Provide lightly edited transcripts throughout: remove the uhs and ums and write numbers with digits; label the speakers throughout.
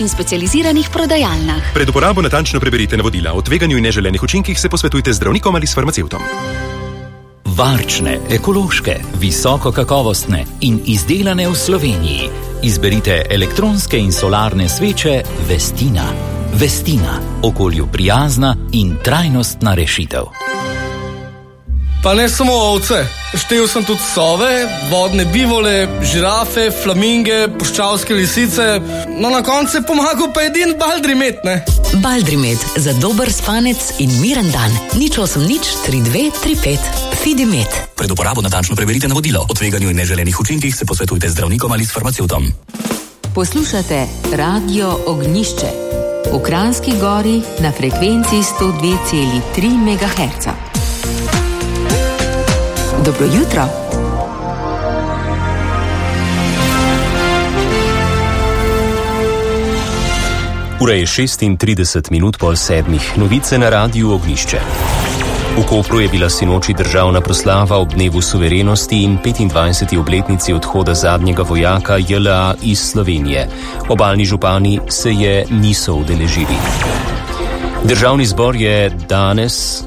Speaker 1: in specializiranih prodajalnah.
Speaker 2: Pred uporabo natančno preberite navodila. O tveganju in neželenih učinkih se posvetujte z zdravnikom ali s farmacevtom.
Speaker 3: Varčne, ekološke, visoko kakovostne in izdelane v Sloveniji. Izberite elektronske in solarne sveče Vestina. Vestina, okolju prijazna in trajnostna rešitev.
Speaker 4: Pa ne samo ovce, štel sem tudi sove, vodne bivole, žirafe, flaminge, puščavske lisice, no na koncu je pomagal pa edin Baldrimet, ne?
Speaker 5: Baldrimet, za dober spanec in miren dan. 080 32 35 Fidimet.
Speaker 3: Pred uporabo natančno preberite navodilo. O tveganju in neželenih učinkih se posvetujte z zdravnikom ali s farmacevtom.
Speaker 6: Poslušate Radio Ognjišče v Kranjski Gori na frekvenci 102,3 MHz. Dobro jutro.
Speaker 7: Ura je 36 minut po 7. Novice na Radiu Ognjišče. V Kopru je bila sinoči državna proslava ob dnevu suverenosti in 25. obletnici odhoda zadnjega vojaka JLA iz Slovenije. Obalni župani se je niso udeležili. Državni zbor je danes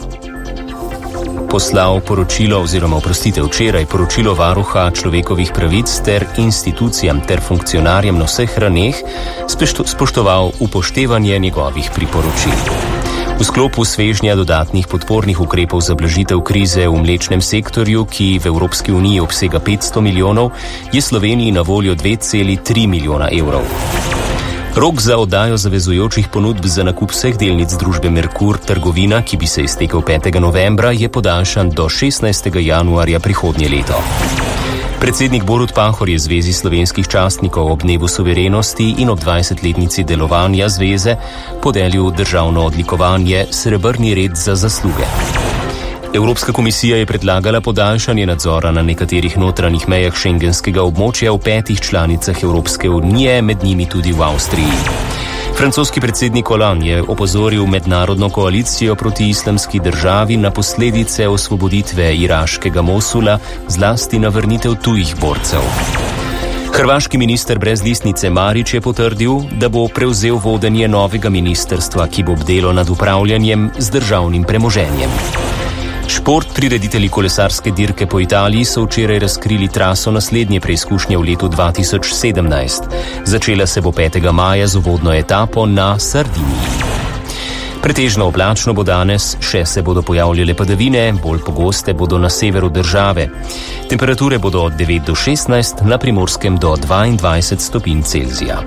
Speaker 7: poslal včeraj poročilo varuha človekovih pravic ter institucijam ter funkcionarjem na vseh raneh spoštoval upoštevanje njegovih priporočil. V sklopu svežnja dodatnih podpornih ukrepov za blažitev krize v mlečnem sektorju, ki v Evropski uniji obsega 500 milijonov, je Sloveniji na voljo 2,3 milijona evrov. Rok za oddajo zavezujočih ponudb za nakup vseh delnic družbe Merkur trgovina, ki bi se iztekel 5. novembra, je podaljšan do 16. januarja prihodnje leto. Predsednik Borut Pahor je Zvezi slovenskih častnikov ob dnevu suverenosti in ob 20-letnici delovanja zveze podelil državno odlikovanje Srebrni red za zasluge. Evropska komisija je predlagala podaljšanje nadzora na nekaterih notranjih mejah šengenskega območja v 5 članicah Evropske unije, med njimi tudi v Avstriji. Francoski predsednik Hollande je opozoril mednarodno koalicijo proti islamski državi na posledice osvoboditve iraškega Mosula, zlasti na vrnitev tujih borcev. Hrvaški minister brez listnice Marić je potrdil, da bo prevzel vodenje novega ministrstva, ki bo bdelo nad upravljanjem z državnim premoženjem. Šport prireditelji kolesarske dirke po Italiji so včeraj razkrili traso naslednje preizkušnje v letu 2017. Začela se bo 5. maja z uvodno etapo na Sardiniji. Pretežno oblačno bo danes, še se bodo pojavljale padavine, bolj pogoste bodo na severu države. Temperature bodo od 9 do 16, na Primorskem do 22 stopinj Celzija.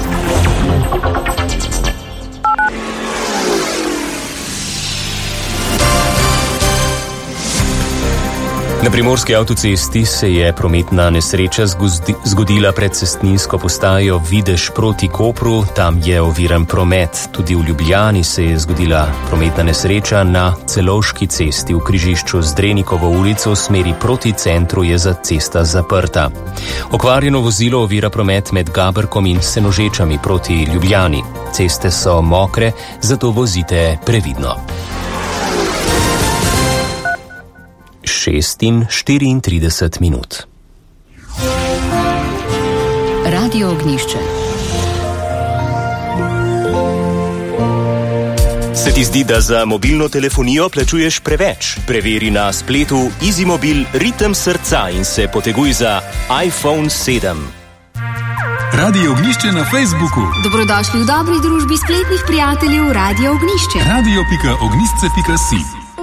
Speaker 7: Na primorski avtocesti se je prometna nesreča zgodila pred cestninsko postajo Videž proti Kopru, tam je oviran promet. Tudi v Ljubljani se je zgodila prometna nesreča na Celovški cesti v križišču z Drenikovo ulico v smeri proti centru je za cesta zaprta. Okvarjeno vozilo ovira promet med Gaberkom in Senožečami proti Ljubljani. Ceste so mokre, zato vozite previdno. 6:34 minut.
Speaker 1: Radio Ognjišče.
Speaker 7: Se ti zdi, da za mobilno telefonijo plačuješ preveč? Preveri na spletu EasyMobil ritem srca in se poteguj za iPhone 7.
Speaker 8: Radio Ognjišče na Facebooku.
Speaker 1: Dobrodošli v dobri družbi spletnih prijateljev Radio Ognjišče.
Speaker 8: radio.ognjišče.si.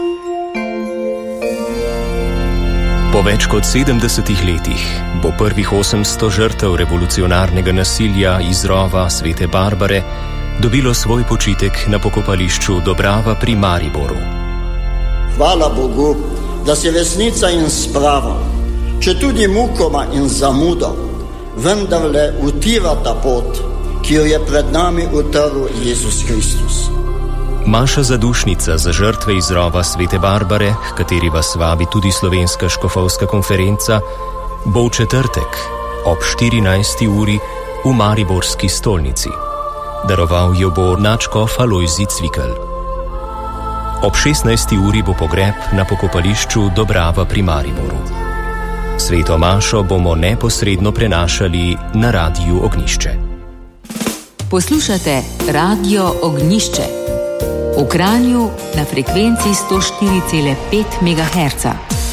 Speaker 7: Po več kot 70 letih bo prvih 800 žrtev revolucionarnega nasilja iz rova Svete Barbare dobilo svoj počitek na pokopališču Dobrava pri Mariboru.
Speaker 9: Hvala Bogu, da se resnica in sprava, če tudi mukoma in zamudo, vendarle utira ta pot, ki jo je pred nami utrl Jezus Kristus.
Speaker 7: Maša zadušnica za žrtve iz rova Svete Barbare, h kateri vas vabi tudi Slovenska škofovska konferenca, bo v četrtek ob 14. uri v Mariborski stolnici. Daroval jo bo nadškof Alojzij Cvikl. Ob 16. uri bo pogreb na pokopališču Dobrava pri Mariboru. Sveto mašo bomo neposredno prenašali na Radiu Ognjišče.
Speaker 6: Poslušate Radio Ognjišče. V Kranju na frekvenci 104,5 MHz.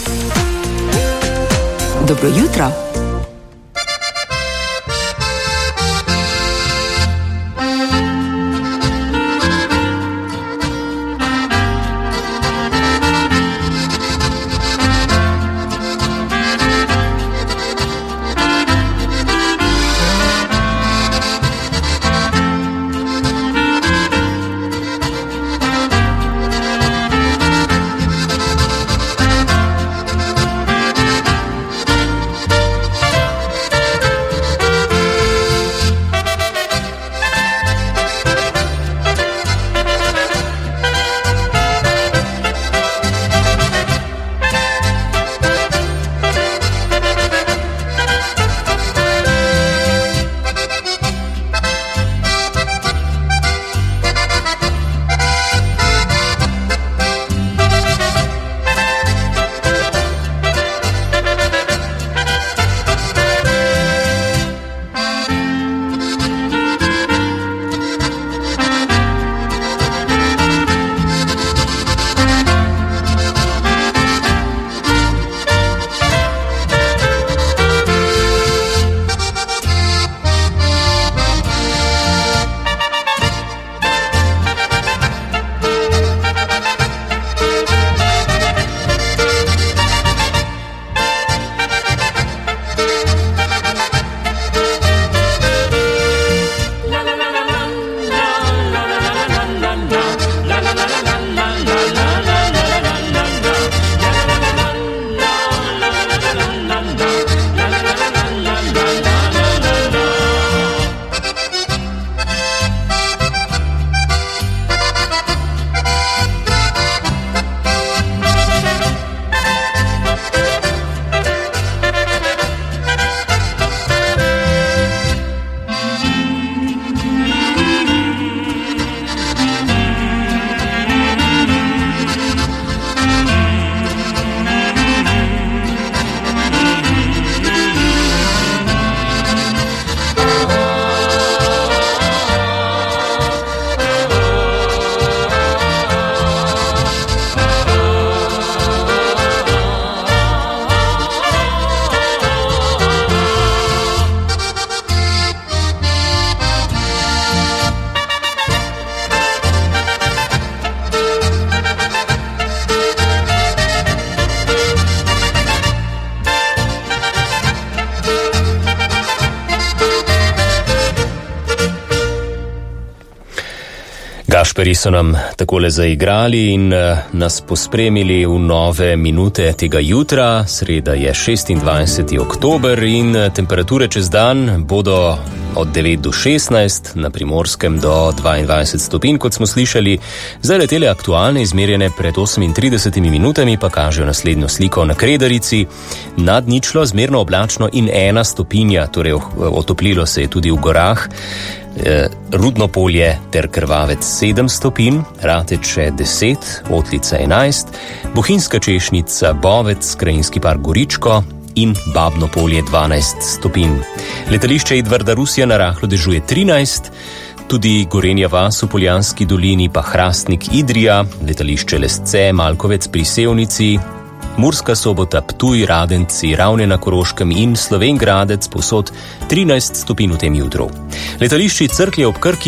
Speaker 6: Dobro jutro.
Speaker 7: Gašperji so nam takole zaigrali in nas pospremili v nove minute tega jutra. Sreda je 26. oktober in temperature čez dan bodo od 9 do 16, na Primorskem do 22 stopinj, kot smo slišali. Zdaj letele aktualne izmerjene pred 38 minutami pa kažejo naslednjo sliko na Kredarici. Nad ničlo zmerno oblačno in 1 stopinja, torej otoplilo se je tudi v gorah. Rudno polje ter Krvavec 7 stopinj, Rateče 10, Otlica 11, Bohinjska Češnica, Bovec, Krajinski park Goričko in Babno polje 12 stopinj. Letališče Edvarda Rusija na rahlo dežuje 13, tudi Gorenja vas v Poljanski dolini pa Hrastnik Idrija, letališče Lesce, Malkovec pri Sevnici, Murska Sobota, Ptuj, Radenci, Ravne na Koroškem in Slovenj Gradec povsod 13 stopinj v tem jutru. Letališči Cerklje ob Krki